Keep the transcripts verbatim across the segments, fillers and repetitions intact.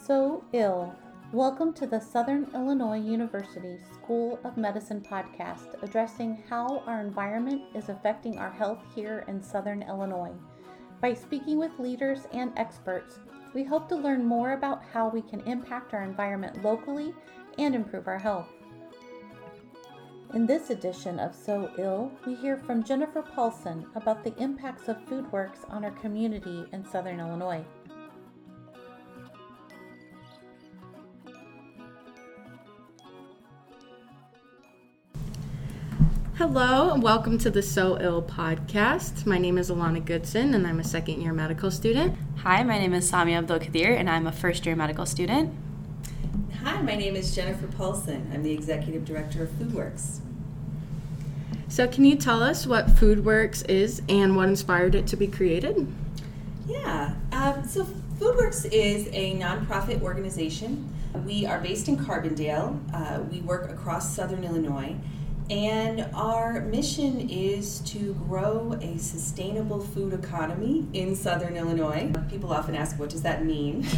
So ill. Welcome to the Southern Illinois University School of Medicine podcast, addressing how our environment is affecting our health here in Southern Illinois. By speaking with leaders and experts, we hope to learn more about how we can impact our environment locally and improve our health. In this edition of So Ill, we hear from Jennifer Paulson about the impacts of FoodWorks on our community in Southern Illinois. Hello, and welcome to the So Ill podcast. My name is Alana Goodson, and I'm a second-year medical student. Hi, my name is Samia Abdul-Kadir, and I'm a first-year medical student. Hi, my name is Jennifer Paulson. I'm the Executive Director of FoodWorks. So can you tell us what FoodWorks is and what inspired it to be created? Yeah, um, so FoodWorks is a nonprofit organization. We are based in Carbondale. Uh, we work across Southern Illinois. And our mission is to grow a sustainable food economy in Southern Illinois. People often ask, what does that mean?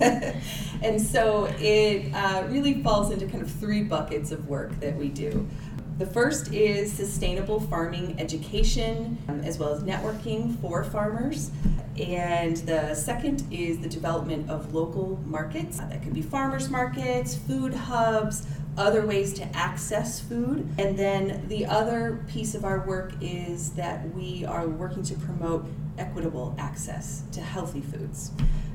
And so it uh, really falls into kind of three buckets of work that we do. The first is sustainable farming education, um, as well as networking for farmers. And the second is the development of local markets. Uh, that could be farmers markets, food hubs, other ways to access food. And then the other piece of our work is that we are working to promote equitable access to healthy foods.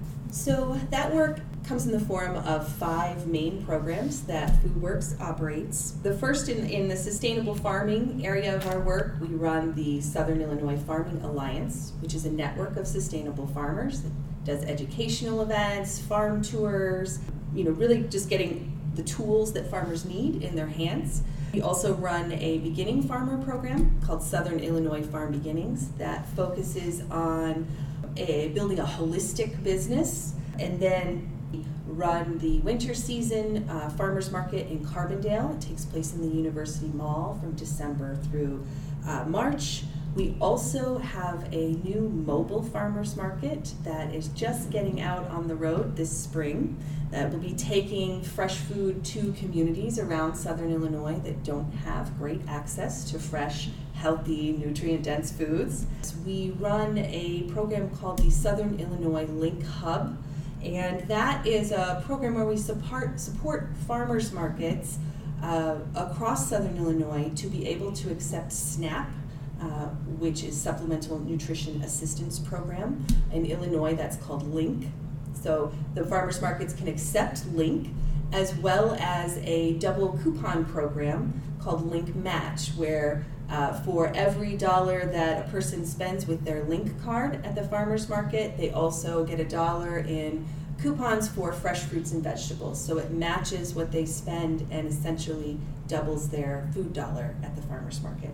So that work comes in the form of five main programs that FoodWorks operates. The first in, in the sustainable farming area of our work, we run the Southern Illinois Farming Alliance, which is a network of sustainable farmers that does educational events, farm tours, you know, really just getting the tools that farmers need in their hands. We also run a beginning farmer program called Southern Illinois Farm Beginnings that focuses on a, building a holistic business, and then run the winter season uh, farmers market in Carbondale. It takes place in the University Mall from December through uh, March. We also have a new mobile farmers market that is just getting out on the road this spring that will be taking fresh food to communities around Southern Illinois that don't have great access to fresh, healthy, nutrient-dense foods. We run a program called the Southern Illinois Link Hub, and that is a program where we support, support farmers markets uh, across Southern Illinois to be able to accept SNAP, Uh, which is Supplemental Nutrition Assistance Program. In Illinois, that's called LINK. So the farmers markets can accept LINK, as well as a double coupon program called LINK Match, where uh, for every dollar that a person spends with their LINK card at the farmers market, they also get a dollar in coupons for fresh fruits and vegetables. So it matches what they spend and essentially doubles their food dollar at the farmers market.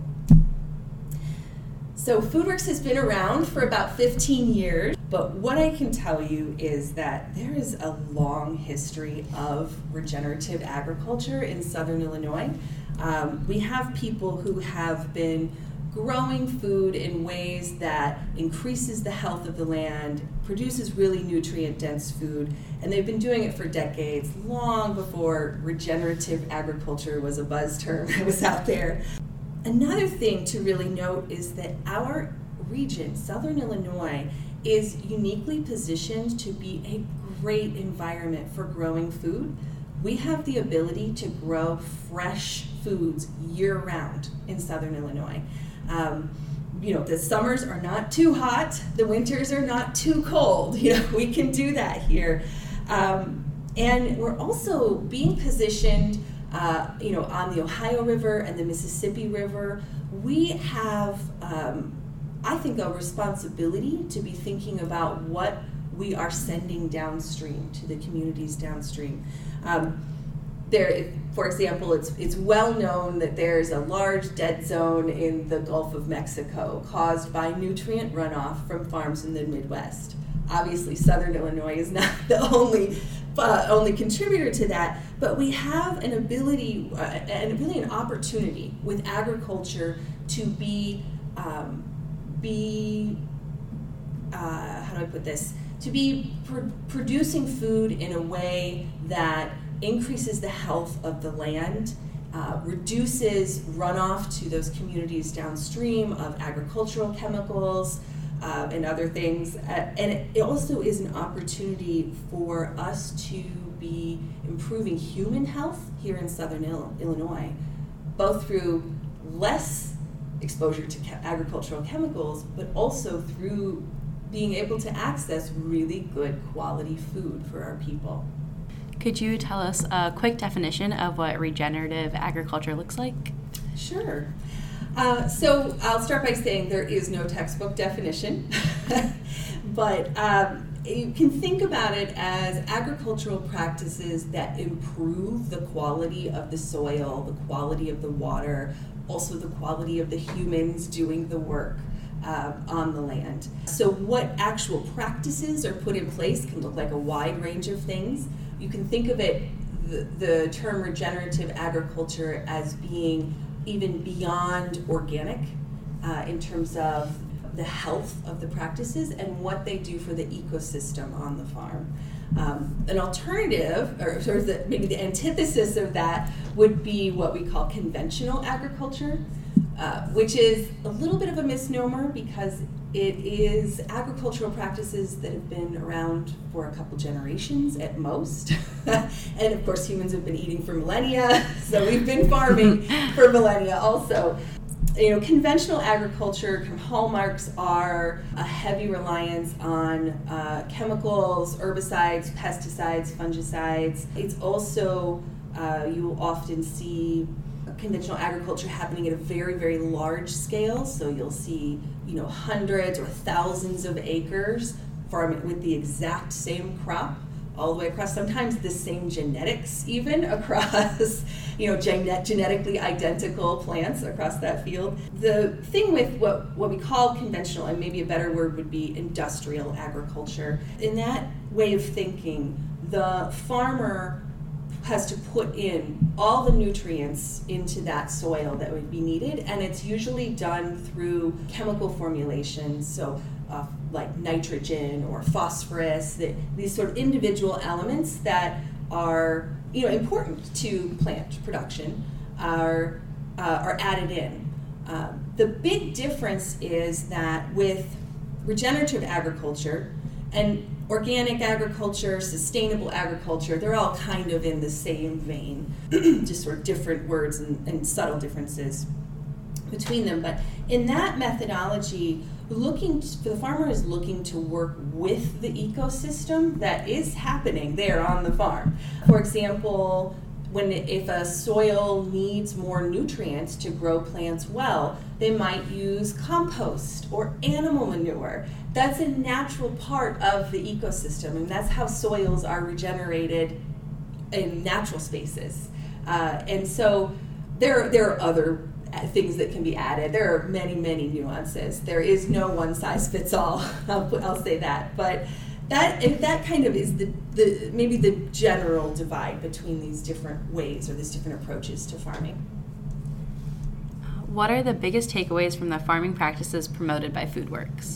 So FoodWorks has been around for about fifteen years, but what I can tell you is that there is a long history of regenerative agriculture in Southern Illinois. Um, we have people who have been growing food in ways that increases the health of the land, produces really nutrient-dense food, and they've been doing it for decades, long before regenerative agriculture was a buzz term that was out there. Another thing to really note is that our region, Southern Illinois, is uniquely positioned to be a great environment for growing food. We have the ability to grow fresh foods year-round in Southern Illinois. Um, you know, the summers are not too hot, the winters are not too cold. You know, we can do that here. Um, and we're also being positioned Uh, you know, on the Ohio River and the Mississippi River. We have, um, I think, a responsibility to be thinking about what we are sending downstream to the communities downstream. Um, there, for example, it's it's well known that there's a large dead zone in the Gulf of Mexico caused by nutrient runoff from farms in the Midwest. Obviously, Southern Illinois is not the only uh, only contributor to that, but we have an ability uh, and really an opportunity with agriculture to be um, be uh, how do I put this to be pr- producing food in a way that increases the health of the land, uh, reduces runoff to those communities downstream of agricultural chemicals uh, and other things. Uh, and it, it also is an opportunity for us to be improving human health here in Southern Il- Illinois, both through less exposure to ke- agricultural chemicals, but also through being able to access really good quality food for our people. Could you tell us a quick definition of what regenerative agriculture looks like? Sure. Uh, so I'll start by saying there is no textbook definition, but um, you can think about it as agricultural practices that improve the quality of the soil, the quality of the water, also the quality of the humans doing the work uh, on the land. So what actual practices are put in place can look like a wide range of things. You can think of it, the, the term regenerative agriculture, as being even beyond organic uh, in terms of the health of the practices and what they do for the ecosystem on the farm. Um, an alternative, or sort of the, maybe the antithesis of that, would be what we call conventional agriculture, uh, which is a little bit of a misnomer because it is agricultural practices that have been around for a couple generations at most. And of course, humans have been eating for millennia, so we've been farming for millennia also. You know, conventional agriculture hallmarks are a heavy reliance on uh, chemicals, herbicides, pesticides, fungicides. It's also, uh, you will often see conventional agriculture happening at a very, very large scale. So you'll see, you know, hundreds or thousands of acres farming with the exact same crop all the way across, sometimes the same genetics even across, you know, gen- genetically identical plants across that field. The thing with what, what we call conventional, and maybe a better word would be industrial agriculture, in that way of thinking, the farmer has to put in all the nutrients into that soil that would be needed, and it's usually done through chemical formulation, so uh, like nitrogen or phosphorus, the, these sort of individual elements that are, you know, important to plant production are uh, are added in. Uh, the big difference is that with regenerative agriculture and organic agriculture, sustainable agriculture, they're all kind of in the same vein, just sort of different words and, and subtle differences between them. But in that methodology, looking to, the farmer is looking to work with the ecosystem that is happening there on the farm. For example, when if a soil needs more nutrients to grow plants well, they might use compost or animal manure. That's a natural part of the ecosystem, and that's how soils are regenerated in natural spaces. Uh, and so there, there are other things that can be added. There are many, many nuances. There is no one size fits all. I'll, I'll say that. But that if that kind of is the, the maybe the general divide between these different ways or these different approaches to farming. What are the biggest takeaways from the farming practices promoted by FoodWorks?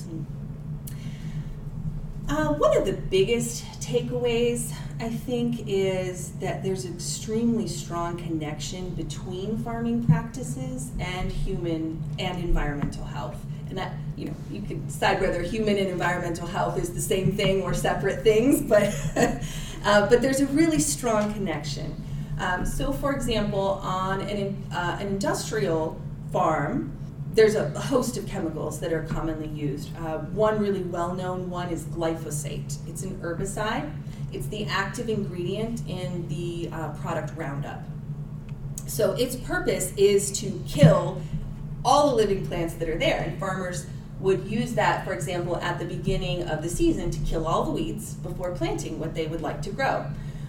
Uh, one of the biggest takeaways, I think, is that there's an extremely strong connection between farming practices and human and environmental health. And that, you know, you could decide whether human and environmental health is the same thing or separate things, but uh, but there's a really strong connection. Um, so, for example, on an uh, an industrial farm, there's a host of chemicals that are commonly used. Uh, one really well-known one is glyphosate. It's an herbicide. It's the active ingredient in the uh, product Roundup. So its purpose is to kill all the living plants that are there, and farmers would use that, for example, at the beginning of the season to kill all the weeds before planting what they would like to grow.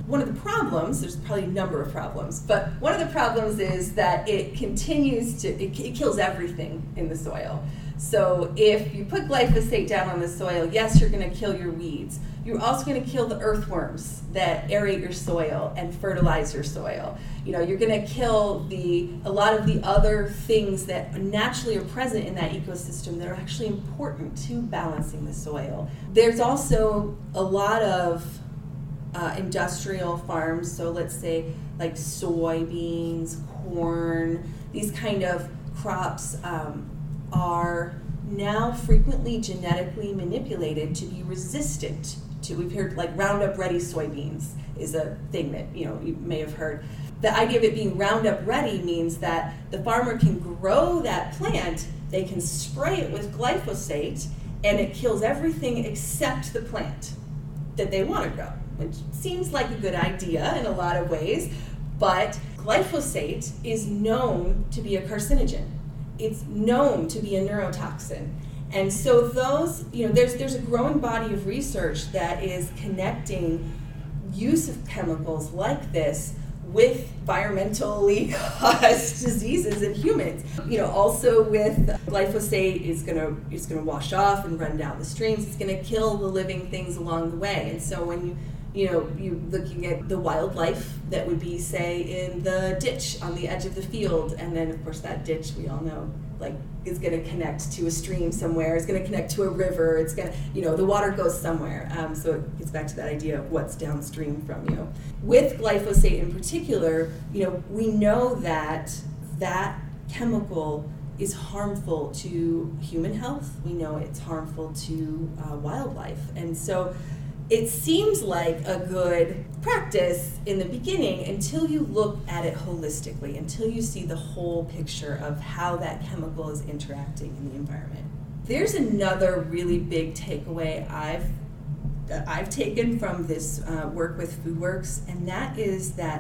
one of the problems, there's probably a number of problems, but one of the problems is that it continues to, it, it kills everything in the soil. So if you put glyphosate down on the soil, yes, you're going to kill your weeds. You're also going to kill the earthworms that aerate your soil and fertilize your soil. You know, you're going to kill the a lot of the other things that naturally are present in that ecosystem that are actually important to balancing the soil. There's also a lot of uh, industrial farms, so let's say like soybeans, corn, these kind of crops um, are now frequently genetically manipulated to be resistant to, we've heard like Roundup Ready soybeans is a thing that, you know, you may have heard. The idea of it being Roundup Ready means that the farmer can grow that plant, they can spray it with glyphosate, and it kills everything except the plant that they want to grow, which seems like a good idea in a lot of ways, but glyphosate is known to be a carcinogen. It's known to be a neurotoxin. And so those, you know, there's there's a growing body of research that is connecting use of chemicals like this with environmentally caused diseases in humans. You know, also with glyphosate is gonna is gonna wash off and run down the streams. It's gonna kill the living things along the way. And so when you you know, you're looking at the wildlife that would be, say, in the ditch on the edge of the field, and then, of course, that ditch, we all know, like, is going to connect to a stream somewhere, it's going to connect to a river, it's going to, you know, the water goes somewhere. Um, so it gets back to that idea of what's downstream from you. With glyphosate in particular, you know, we know that that chemical is harmful to human health. We know it's harmful to uh, wildlife. And so it seems like a good practice in the beginning until you look at it holistically, until you see the whole picture of how that chemical is interacting in the environment. There's another really big takeaway I've that I've taken from this uh, work with FoodWorks, and that is that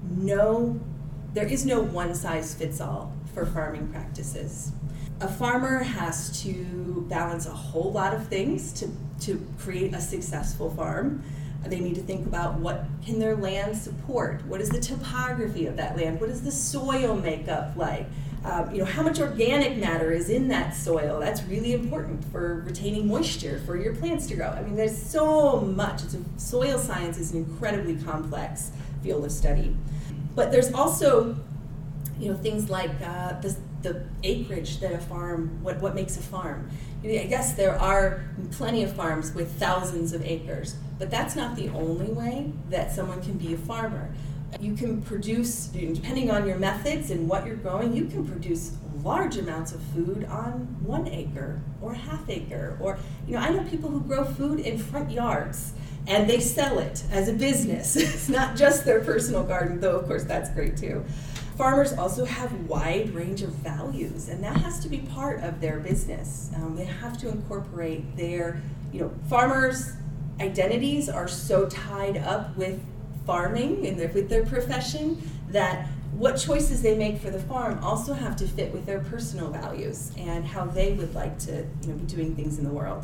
no, there is no one size fits all for farming practices. A farmer has to balance a whole lot of things to, to create a successful farm. They need to think about what can their land support? What is the topography of that land? What is the soil makeup like? Um, you know, how much organic matter is in that soil? That's really important for retaining moisture for your plants to grow. I mean, there's so much. It's a, soil science is an incredibly complex field of study. But there's also, you know, things like uh, the, the acreage that a farm, what, what makes a farm. I mean, I guess there are plenty of farms with thousands of acres, but that's not the only way that someone can be a farmer. You can produce, depending on your methods and what you're growing, you can produce large amounts of food on one acre or half acre. Or, you know, I know people who grow food in front yards and they sell it as a business. It's not just their personal garden, though of course that's great too. Farmers also have a wide range of values, and that has to be part of their business. Um, they have to incorporate their, you know, farmers' identities are so tied up with farming and their, with their profession that what choices they make for the farm also have to fit with their personal values and how they would like to, you know, be doing things in the world.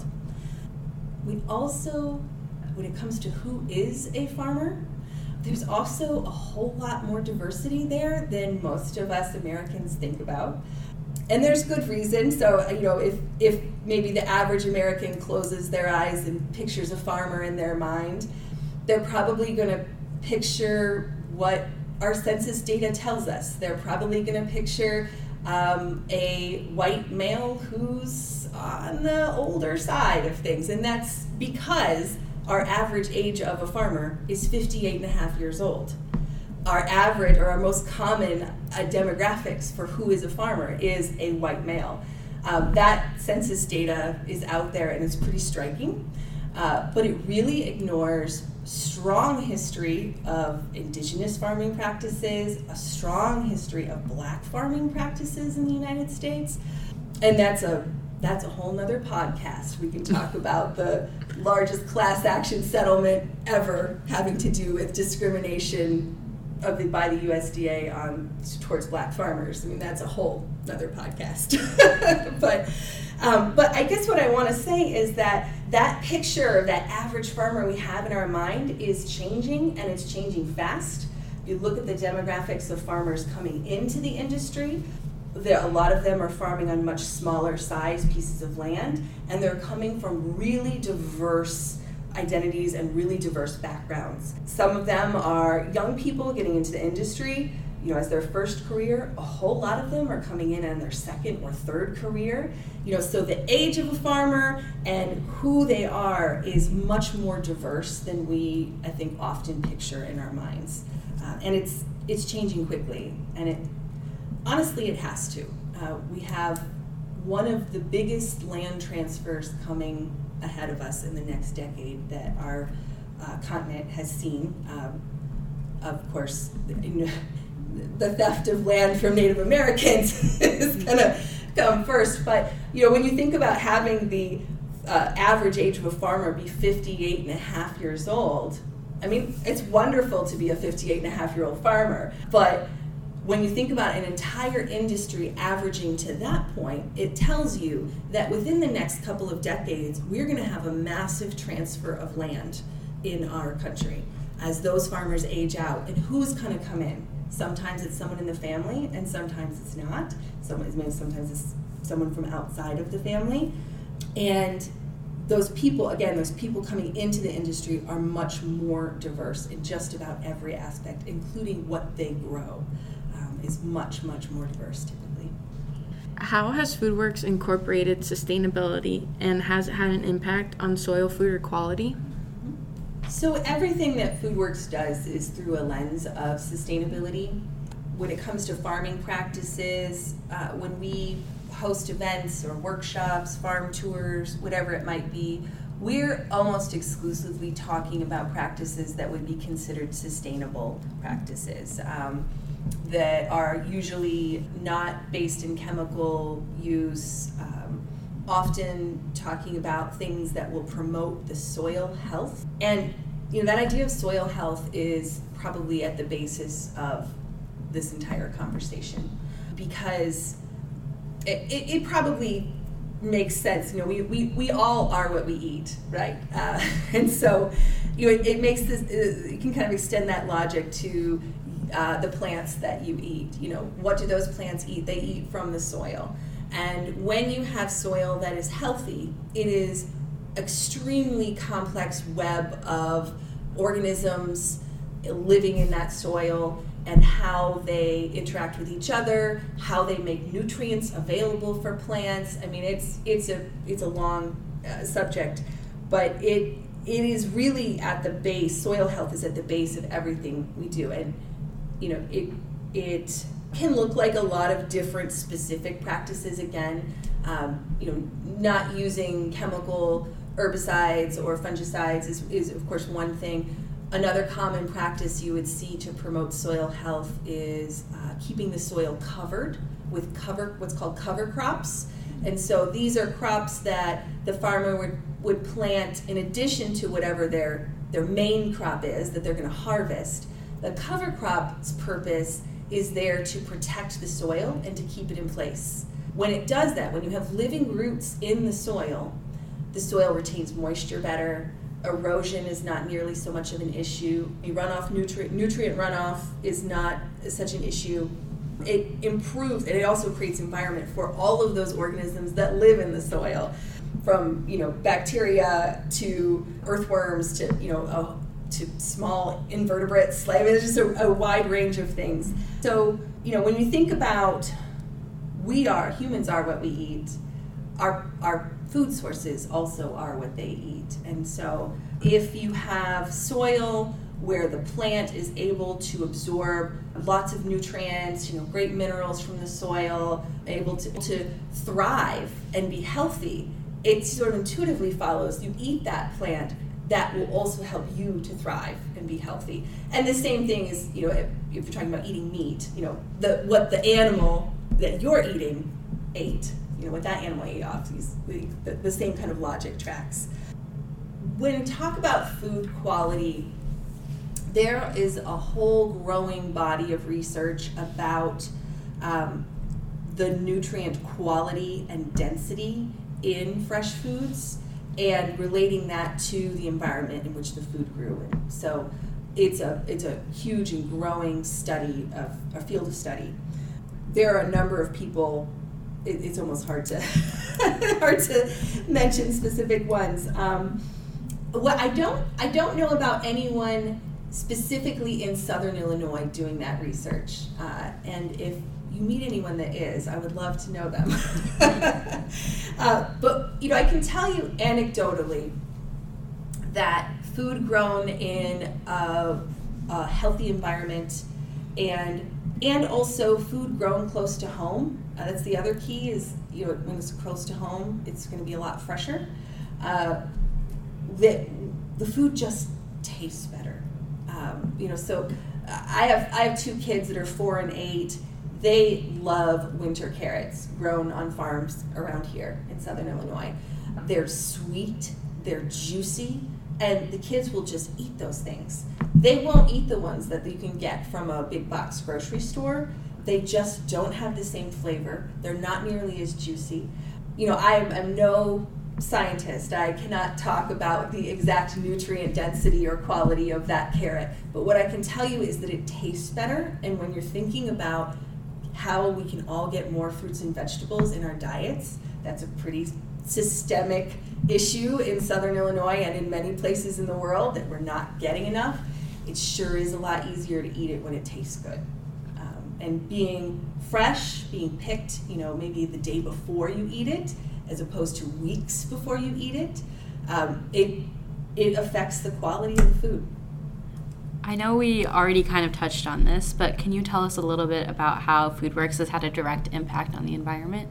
We also, when it comes to who is a farmer, there's also a whole lot more diversity there than most of us Americans think about. And there's good reason. So, you know, if, if maybe the average American closes their eyes and pictures a farmer in their mind, they're probably going to picture what our census data tells us. They're probably going to picture um, a white male who's on the older side of things. And that's because our average age of a farmer is fifty-eight and a half years old. Our average, or our most common uh, demographics for who is a farmer is a white male. Um, that census data is out there and it's pretty striking, uh, but it really ignores strong history of indigenous farming practices, a strong history of black farming practices in the United States, and that's a That's a whole nother podcast. We can talk about the largest class action settlement ever having to do with discrimination of the, by the U S D A on towards black farmers. I mean, that's a whole nother podcast. but um, but I guess what I want to say is that that picture of that average farmer we have in our mind is changing, and it's changing fast. You look at the demographics of farmers coming into the industry, there, a lot of them are farming on much smaller size pieces of land, and they're coming from really diverse identities and really diverse backgrounds. Some of them are young people getting into the industry, you know, as their first career. A whole lot of them are coming in on their second or third career. You know, so the age of a farmer and who they are is much more diverse than we, I think, often picture in our minds. Uh, and it's it's changing quickly, and it honestly it has to. Uh, we have one of the biggest land transfers coming ahead of us in the next decade that our uh, continent has seen. Um, of course, you know, the theft of land from Native Americans is going to come first. But you know, when you think about having the uh, average age of a farmer be fifty-eight and a half years old, I mean, it's wonderful to be a fifty-eight and a half year old farmer. But when you think about an entire industry averaging to that point, it tells you that within the next couple of decades, we're going to have a massive transfer of land in our country as those farmers age out. And who's going to come in? Sometimes it's someone in the family, and sometimes it's not. Sometimes, sometimes it's someone from outside of the family. And those people, again, those people coming into the industry are much more diverse in just about every aspect, including what they grow. Is much, much more diverse typically. How has FoodWorks incorporated sustainability, and has it had an impact on soil, food, or quality? So everything that FoodWorks does is through a lens of sustainability. When it comes to farming practices, uh, when we host events or workshops, farm tours, whatever it might be, we're almost exclusively talking about practices that would be considered sustainable practices. Um, that are usually not based in chemical use, um, often talking about things that will promote the soil health. And you know, that idea of soil health is probably at the basis of this entire conversation, because it, it, it probably makes sense. You know, we, we, we all are what we eat, right? Uh, and so, you know, it, it makes this, uh, you can kind of extend that logic to Uh, the plants that you eat. You know, what do those plants eat? They eat from the soil. And when you have soil that is healthy, it is extremely complex web of organisms living in that soil and how they interact with each other, how they make nutrients available for plants. I mean, it's it's a it's a long uh, subject, but it it is really at the base. Soil health is at the base of everything we do. And you know, it it can look like a lot of different specific practices. Again, um, you know, not using chemical herbicides or fungicides is, is of course one thing. Another common practice you would see to promote soil health is uh, keeping the soil covered with cover, what's called cover crops. And so these are crops that the farmer would, would plant in addition to whatever their their main crop is that they're going to harvest. The cover crop's purpose is there to protect the soil and to keep it in place. When it does that, when you have living roots in the soil, the soil retains moisture better, erosion is not nearly so much of an issue, runoff, nutrient, nutrient runoff is not such an issue. It improves, and it also creates environment for all of those organisms that live in the soil, from you know bacteria to earthworms to you know a to small invertebrates. Like, it's just a, a wide range of things. So, you know, when you think about we are, humans are what we eat, our our food sources also are what they eat. And so if you have soil where the plant is able to absorb lots of nutrients, you know, great minerals from the soil, able to, to thrive and be healthy, it sort of intuitively follows you eat that plant, that will also help you to thrive and be healthy. And the same thing is, you know, if, if you're talking about eating meat, you know, the what the animal that you're eating ate, you know, what that animal ate off, these, the, the same kind of logic tracks. When we talk about food quality, there is a whole growing body of research about um, the nutrient quality and density in fresh foods. and relating that to the environment in which the food grew in. So it's a it's a huge and growing study of a field of study. There are a number of people. It, it's almost hard to hard to mention specific ones. Um, what I don't I don't know about anyone specifically in Southern Illinois doing that research. Uh, and if you meet anyone that is, I would love to know them. uh, but you know, I can tell you anecdotally that food grown in a, a healthy environment, and and also food grown close to home. Uh, that's the other key. Is you know when it's close to home, it's going to be a lot fresher. Uh, that the food just tastes better. Um, you know, so I have I have two kids that are four and eight. They love winter carrots grown on farms around here in Southern Illinois. They're sweet, they're juicy, and the kids will just eat those things. They won't eat the ones that you can get from a big box grocery store. They just don't have the same flavor. They're not nearly as juicy. You know, I'm, I'm no scientist. I cannot talk about the exact nutrient density or quality of that carrot. But what I can tell you is that it tastes better. And when you're thinking about how we can all get more fruits and vegetables in our diets, that's a pretty systemic issue in Southern Illinois and in many places in the world, that we're not getting enough. It sure is a lot easier to eat it when it tastes good. Um, and being fresh, being picked, you know, maybe the day before you eat it, as opposed to weeks before you eat it, um, it it affects the quality of the food. I know we already kind of touched on this, but can you tell us a little bit about how FoodWorks has had a direct impact on the environment?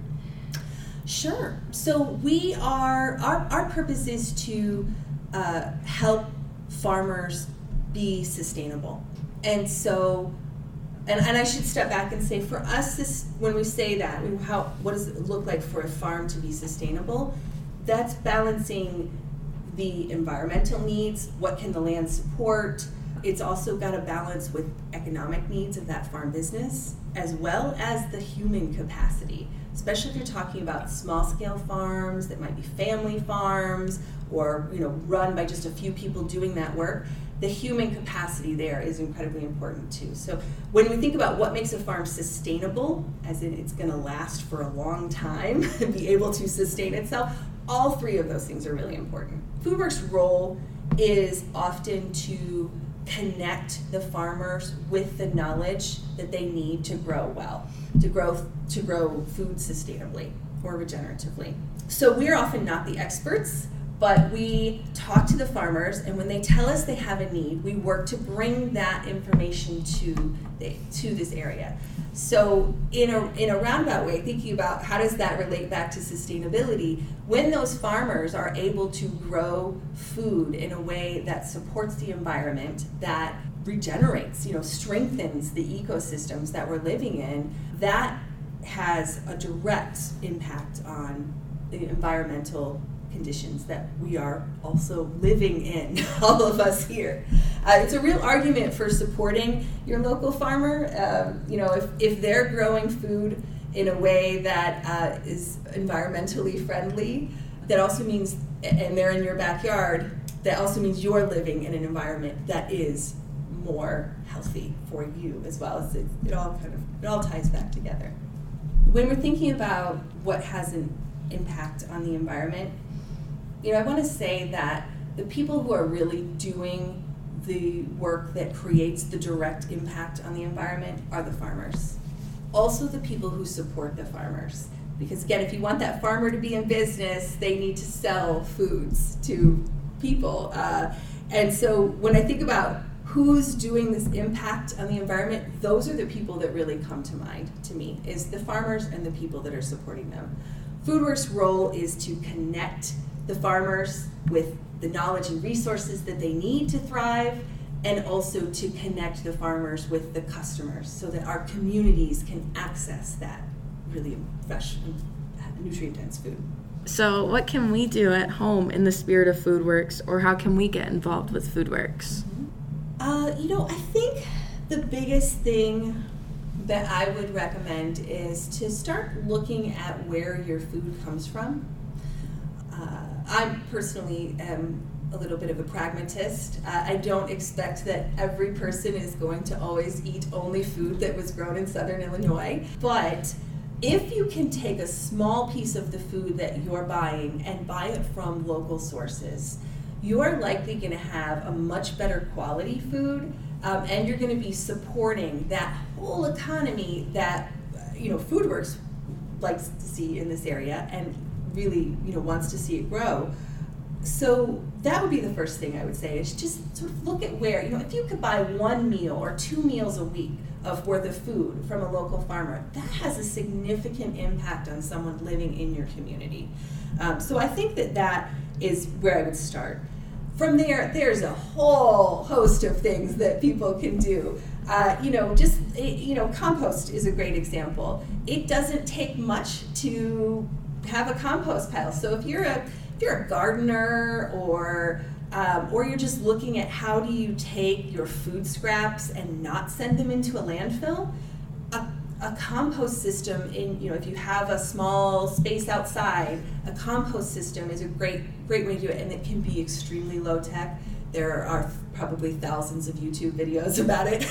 Sure. So we are, our, our purpose is to uh, help farmers be sustainable. And so, and, and I should step back and say, for us, this, when we say that, we, how, what does it look like for a farm to be sustainable? That's balancing the environmental needs, what can the land support. It's also got to balance with economic needs of that farm business, as well as the human capacity, especially if you're talking about small-scale farms that might be family farms or, you know, run by just a few people doing that work. The human capacity there is incredibly important too. So when we think about what makes a farm sustainable, as in it's going to last for a long time and be able to sustain itself, all three of those things are really important. FoodWorks' role is often to connect the farmers with the knowledge that they need to grow well, to grow to grow food sustainably or regeneratively. So we're often not the experts, but we talk to the farmers, and when they tell us they have a need, we work to bring that information to the, to this area. So in a in a roundabout way, thinking about how does that relate back to sustainability, when those farmers are able to grow food in a way that supports the environment, that regenerates, you know, strengthens the ecosystems that we're living in, that has a direct impact on the environmental conditions that we are also living in, all of us here. Uh, it's a real argument for supporting your local farmer. Um, you know, if, if they're growing food in a way that uh, is environmentally friendly, that also means, and they're in your backyard, that also means you're living in an environment that is more healthy for you as well. As it, it all kind of, it all ties back together. When we're thinking about what has an impact on the environment, you know, I want to say that the people who are really doing the work that creates the direct impact on the environment are the farmers. Also the people who support the farmers. Because again, if you want that farmer to be in business, they need to sell foods to people. Uh, and so when I think about who's doing this impact on the environment, those are the people that really come to mind to me, is the farmers and the people that are supporting them. FoodWorks' role is to connect the farmers with the knowledge and resources that they need to thrive, and also to connect the farmers with the customers so that our communities can access that really fresh and nutrient-dense food. So what can we do at home in the spirit of FoodWorks, or how can we get involved with FoodWorks? Mm-hmm. Uh, you know, I think the biggest thing that I would recommend is to start looking at where your food comes from. Uh, I personally am a little bit of a pragmatist. Uh, I don't expect that every person is going to always eat only food that was grown in Southern Illinois, but if you can take a small piece of the food that you're buying and buy it from local sources, you're likely going to have a much better quality food, um, and you're going to be supporting that whole economy that, you know, FoodWorks likes to see in this area and really, you know, wants to see it grow. So that would be the first thing I would say, is just sort of look at where, you know, if you could buy one meal or two meals a week of worth of food from a local farmer, that has a significant impact on someone living in your community. Um, so I think that that is where I would start. From there, there's a whole host of things that people can do. Uh, you know, just, you know, compost is a great example. It doesn't take much to have a compost pile. So if you're a if you're a gardener, or um, or you're just looking at how do you take your food scraps and not send them into a landfill, a, a compost system, in you know, if you have a small space outside, a compost system is a great great way to do it, and it can be extremely low tech. There are probably thousands of YouTube videos about it.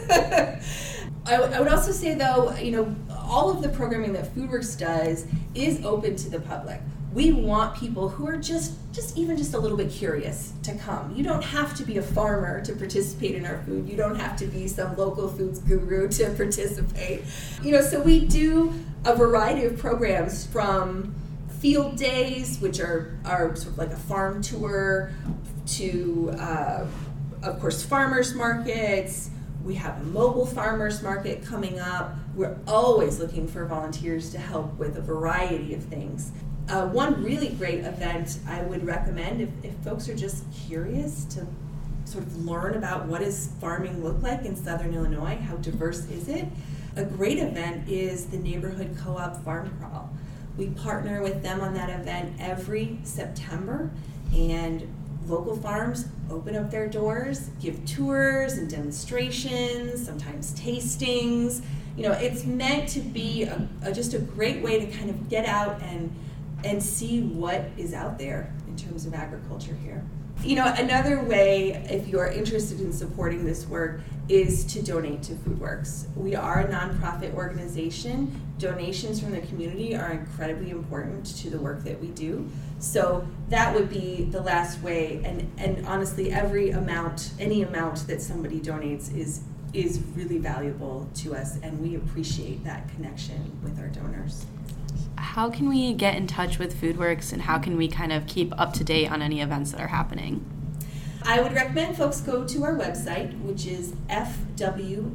I, w- I would also say, though, you know, all of the programming that FoodWorks does is open to the public. We want people who are just, just even just a little bit curious to come. You don't have to be a farmer to participate in our food. You don't have to be some local foods guru to participate. You know, so we do a variety of programs, from field days, which are, are sort of like a farm tour, to, uh, of course, farmers markets. We have a mobile farmers market coming up. We're always looking for volunteers to help with a variety of things. Uh, one really great event I would recommend, if, if folks are just curious to sort of learn about what does farming look like in Southern Illinois, how diverse is it, a great event is the Neighborhood Co-op Farm Crawl. We partner with them on that event every September, and local farms open up their doors, give tours and demonstrations, sometimes tastings. You know, it's meant to be a, a, just a great way to kind of get out and and see what is out there in terms of agriculture here. You know, another way, if you're interested in supporting this work, is to donate to FoodWorks. We are a nonprofit organization. Donations from the community are incredibly important to the work that we do. So that would be the last way, and, and honestly, every amount, any amount that somebody donates is is really valuable to us, and we appreciate that connection with our donors. How can we get in touch with FoodWorks, and how can we kind of keep up to date on any events that are happening? I would recommend folks go to our website, which is f w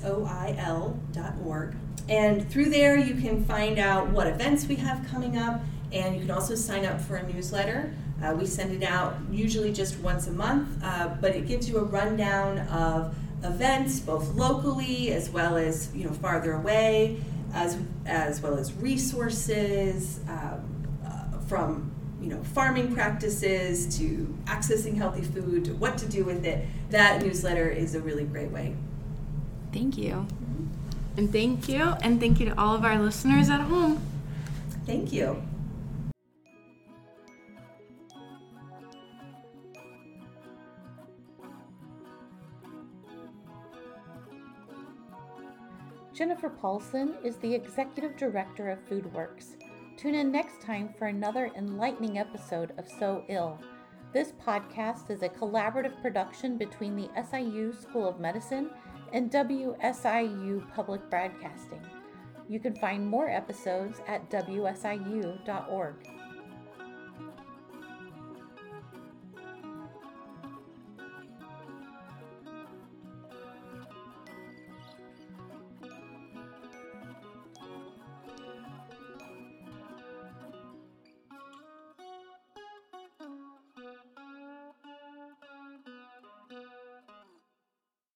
soil dot org. And through there you can find out what events we have coming up, and you can also sign up for a newsletter. Uh, we send it out usually just once a month, uh, but it gives you a rundown of events, both locally as well as, you know, farther away, as as well as resources, um, uh, from you know farming practices to accessing healthy food to what to do with it. That newsletter is a really great way. Thank you. And thank you, and thank you to all of our listeners at home. Thank you. Jennifer Paulson is the Executive Director of FoodWorks. Tune in next time for another enlightening episode of So Ill. This podcast is a collaborative production between the S I U School of Medicine and W S I U Public Broadcasting. You can find more episodes at w s i u dot org.